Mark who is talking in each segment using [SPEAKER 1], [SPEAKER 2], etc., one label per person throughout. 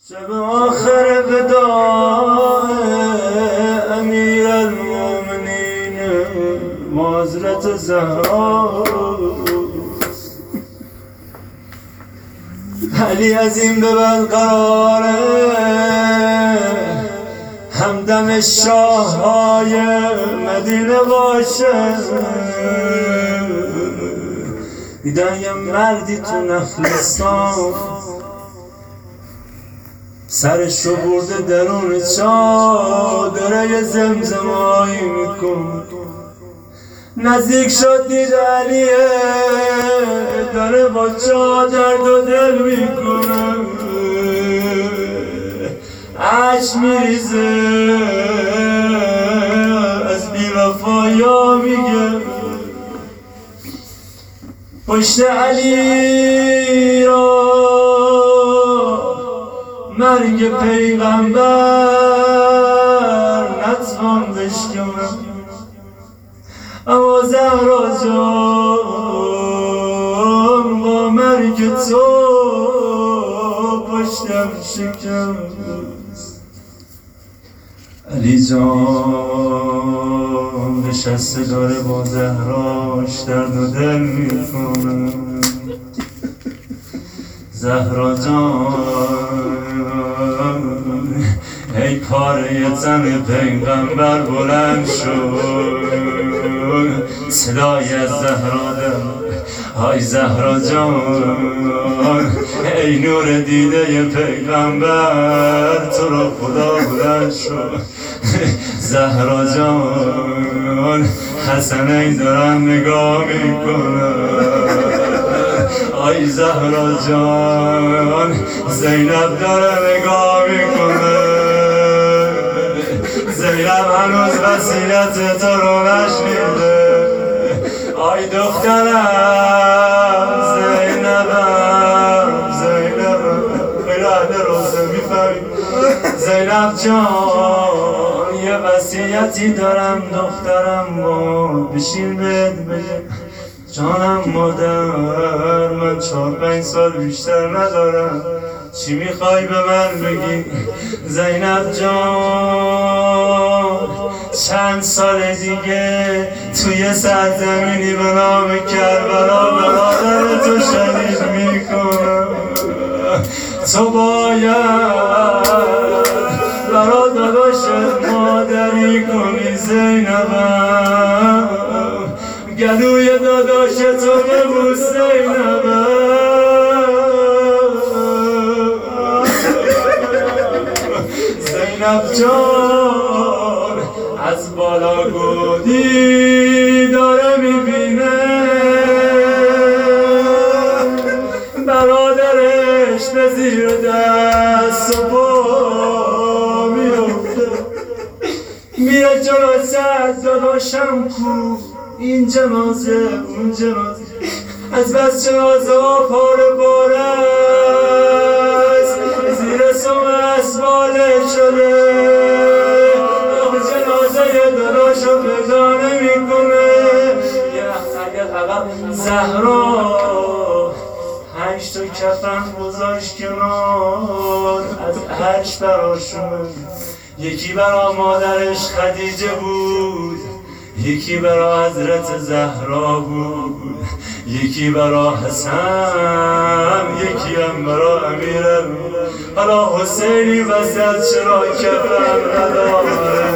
[SPEAKER 1] شب آخر وداع امیر المؤمنین حضرت زهرا، علی از این به بعد قراره همدم شاههای مدینه باشه. دیدن یه مردی تو نخلستان سرش رو برده درون چادره زمزمایی میکن. نزدیک شد دید علیه داره با چادر دو دل میکنه، عشق میریزه از بیوفایا میگه پشت علی را مرگ پیغمبر نتوان بشکنم، اما زهرا جان با مرگ تو پشتم شکم. علی جان نشسته داره با زهراش درد و دل میکنه. زهرا جان ای پاره تن پیغمبر بلند شد، صدای از زهرا دم های زهرا جان ای نور دیده پیغمبر تو رو خدا بلند شد. زهرا جان حسنین دارم نگاه میکنم، آی زهرا جان زینب داره نگاه میکنه. زینب هنوز وصیت تو رو نشنیده، آی دخترم زینبم خیلی اهل روزه میفهمی. زینب جان یه وصیتی دارم دخترم ما بشین بهت بگم. جانم مادر من 4-5 سال بیشتر ندارم، چی میخوای به من بگی؟ زینب جان چند سال دیگه توی سرزمینی به نام کربلا برادر تو شهید میکنم، تو باید برا داداشت مادری کنی. زینبم گلوی داداشت تو ببوس. زینبم زینب جان از بالا گودی داره میبینه برادرش به زیر دست و پا میفته، میره جلو سر داداشم کو این جنازه اون جنازه، از بس جنازه ها پاره پاره است زیر سم اسباله شده، جنازه داداشو پیدا نمیکنه. یه اگه عقب زهرا 8 تا کفن گذاشت کنار از هرش براشون، یکی برا مادرش خدیجه بود، یکی برا حضرت زهرا بود، یکی برا حسن، یکی هم برا امیرم. حالا حسینی وسط چرا کفن نداره؟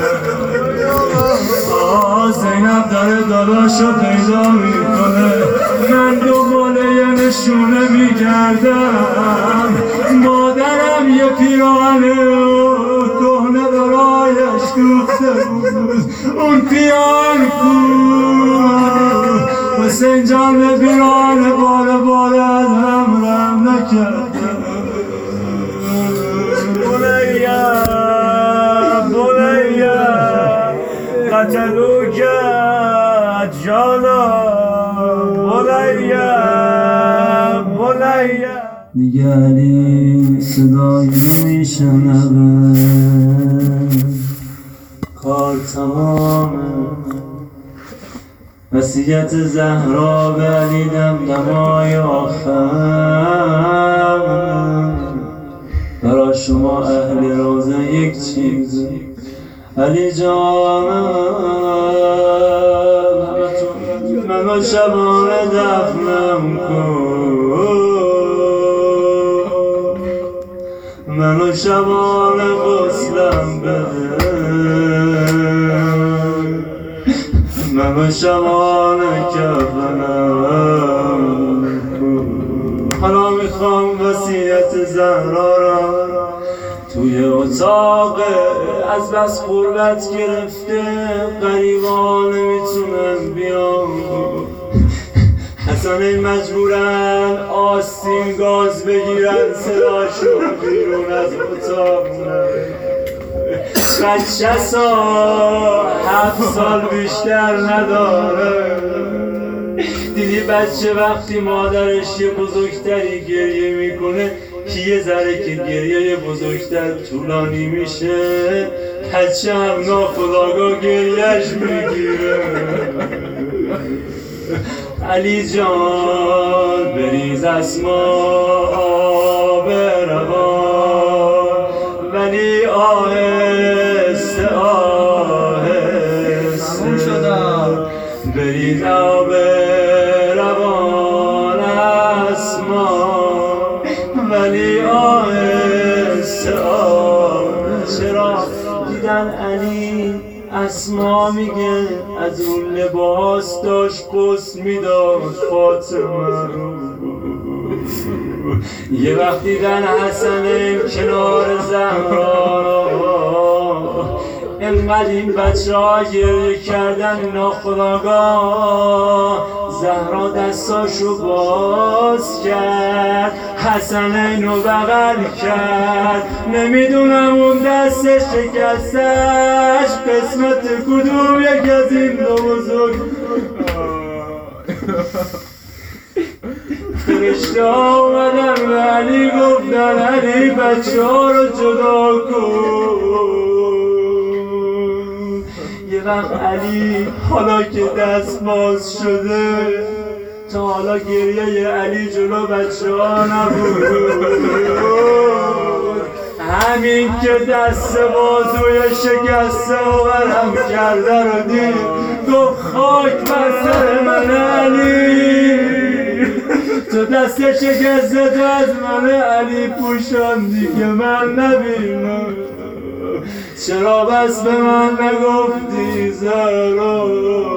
[SPEAKER 1] زینب داره داداشو پیدا میکنه، من دنباله یه نشونه میگردم، مادرم یه پیراهنه کهنه برایش دوخته بود، اون پیراهن کو حسین جان به پیراهن باره از هم رم نکرده. بنیا قتلوک جانا بنیا دیگه علی صدایی نمیشنوه، کار تمامه. وصیت زهرا به علی دمدمای آخر، برای شما اهل روزه یک چیز علی جانم منو شبانه دفنم کن منو شبانه غسلم بده منو شبانه کفنم حالا میخوام وصیت زهرا را توی اتاق از بس غربت گرفته غریبا نمیتونن بیان حسنین مجبورن آستین گاز بگیرن صداشو بیرون از اتاق بچه 7 سال بیشتر نداره دیدی بچه وقتی مادرش یه بزرگتری گریه میکنه که یه ذره که گریه بزرگتر طولانی میشه بچه هم ناخودآگاه گریهش میگیره علی جان بریز اسما آب روان ولی آهسته آهسته بریز آب روان اسما ولی آهسته آهسته چرا دیدن علی اسما میگه از اون لباس داشت قص میداد فاطمه رو یه وقت دیدن حسنین کنار زهرا انقدر این بچه ها گریه کردن ناخودآگاه زهرا دستاشو باز کرد حسنین رو بغل کرد نمیدونم اون دست شکستش قسمت کدوم یک از این دو بزرگ فرشته آمدن به علی گفتن علی بچه ها رو جدا کن یه وقت علی حالا که دست باز شده تا حالا گریه علی جلو بچه ها نبود همین که دست بازوی شکسته و ورم کرده رو دید گفت خاک بر سر من علی تو دست شکسته تو از من علی پوشاندی که من نبینم چرا بس به من نگفتی زهرا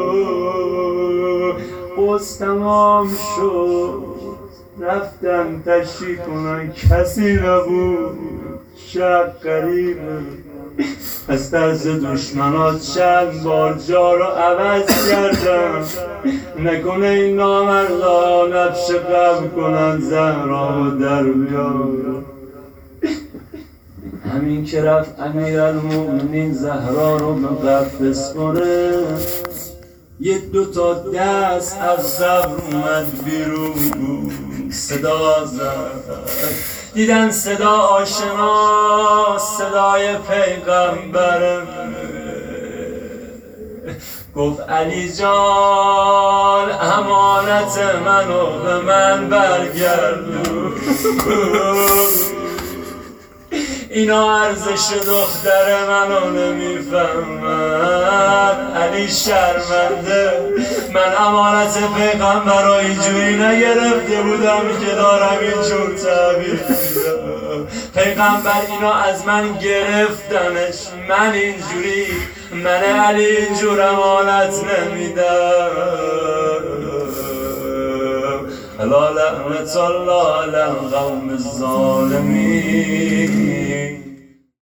[SPEAKER 1] قص تمام شد رفتن تشریح کنن کسی نبود شب قریبه از طرز دشمنات چند بار جا رو عوض کردم نکنه این نامردا نفش قبل کنن زهرا و در بیارم همین که رفت امیرالمؤمنین زهرا رو به قبر بسپره یه 2 تا دست از قبر اومد بیرون صدا زد دیدن صدا آشنا صدای پیغمبر گفت علی جان امانت منو به من برگردون اینا ارزش دختر منو نمیفهمن علی شرمنده من امانت پیغمبر رو اینجوری نگرفته بودم که دارم اینجور تعبیر میدم پیغمبر اینا از من گرفتنش من اینجوری من علی اینجور امانت نمیدم الا لعنت الله علی القوم الظالمین